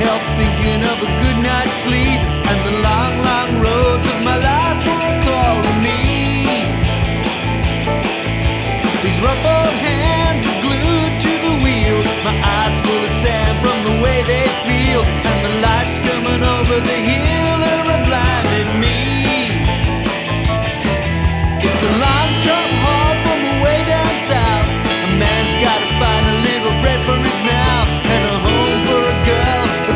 help thinking of a good night's sleep, and the long, long roads of my life were calling me. These rough old hands